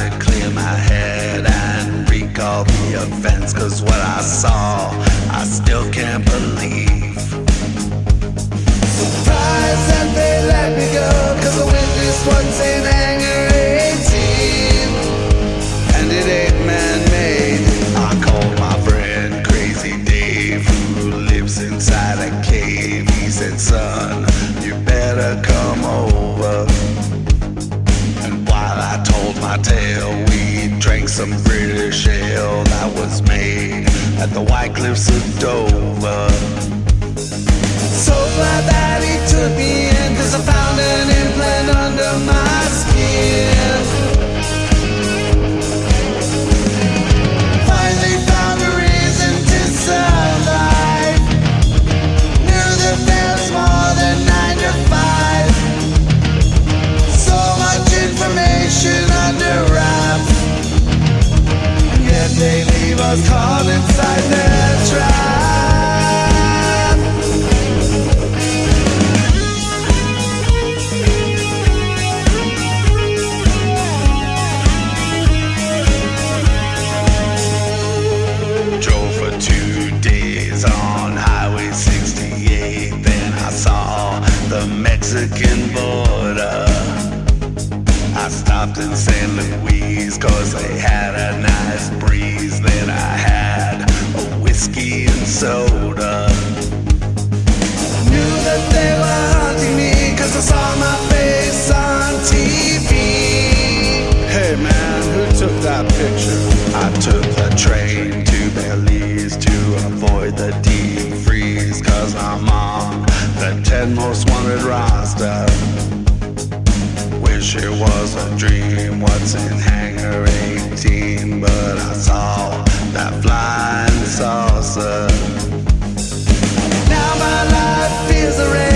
to clear my head and recall the events, 'cause what I saw I still can't believe. Surprised that they let me go, 'cause I witnessed what's in Hangar 18, and it ain't man-made. I called my friend Crazy Dave, who lives inside a cave. He said, son, you better come over. And while I told my tale, we drank some British ale that was made at the White Cliffs of Dover. So glad that he took me in, 'cause I found an implant under my skin. Finally found a reason to survive. Knew that there was more than 9 to 5. So much information under wraps, and yet they leave us caught inside their trap. Drove for 2 days on Highway 68, then I saw the Mexican border. I stopped in San Luis 'cause they had a nice breeze. Then I had a whiskey and soda. Knew that they were hunting me 'cause I saw my face on TV. Hey man, who took that picture? I took the train to Belize to avoid the deep freeze, 'cause I'm on the 10 most wanted roster. Wish it was a dream, what's in Hangar 18, but I saw that flying saucer. Now my life feels a